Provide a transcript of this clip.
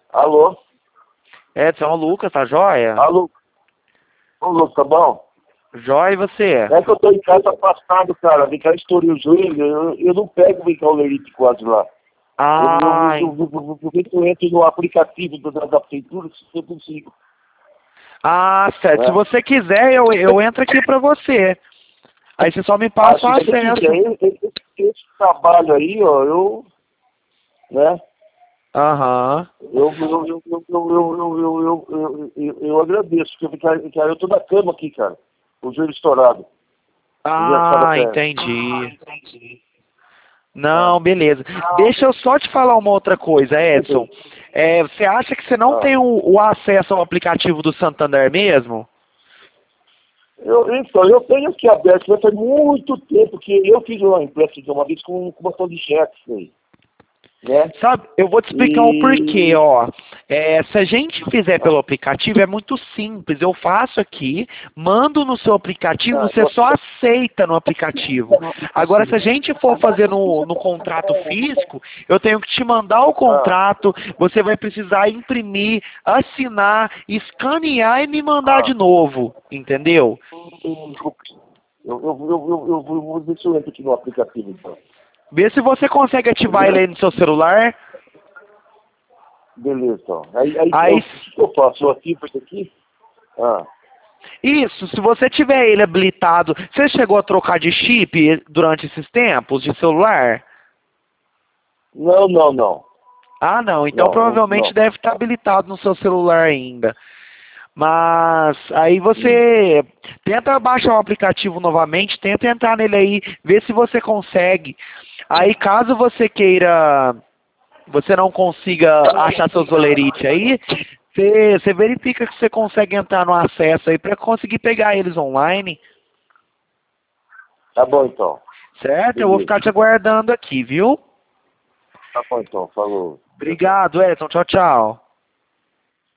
Alô? Edson, é o Lucas, tá joia? Alô? Ô, Lucas, tá bom? Joia, e você? É que eu tô em casa afastado, cara. Vem cá, estourei o joelho. Eu não pego vem cá o lerite quase lá. Ai, Eu entro no aplicativo da prefeitura, se eu consigo. certo. Se Né? você quiser, eu entro aqui pra você. Aí você só me passa o Se você acesso. quiser, esse trabalho aí, ó, né? Aham. Eu agradeço, porque cara, eu tô na cama aqui, cara. O joelho estourado. Engraçado até. Entendi. Ah, Não, beleza. Deixa eu só te falar uma outra coisa, Edson. Você acha que você não ah. tem o acesso ao aplicativo do Santander mesmo? Então, eu tenho aqui aberto, mas faz muito tempo que eu fiz uma empréstimo de uma vez com uma de cheques aí, né? Sabe, eu vou te explicar o porquê, E ó. Se a gente fizer pelo aplicativo, é muito simples. Eu faço aqui, mando no seu aplicativo, você só aceita no aplicativo. Agora, se a gente for fazer no contrato físico, eu tenho que te mandar o contrato, você vai precisar imprimir, assinar, escanear e me mandar de novo, entendeu? eu vou ver se eu entro aqui no aplicativo, então. Vê se você consegue ativar ele aí no seu celular. Beleza, então. Aí, O que eu faço? Eu ativo isso aqui? Ah. isso, se você tiver ele habilitado, você chegou a trocar de chip durante esses tempos de celular? Não, não, não. Ah, não, então Não, provavelmente não. deve estar habilitado no seu celular ainda. Mas aí você tenta baixar o aplicativo novamente, tenta entrar nele aí, ver se você consegue. Aí caso você queira, você não consiga achar seus olerites aí, você verifica que você consegue entrar no acesso aí para conseguir pegar eles online. Tá bom, então. Certo? Eu vou Beleza. ficar te aguardando aqui, viu? Tá bom, então. Falou. Tchau, tchau. Obrigado, Edson. Tchau, tchau.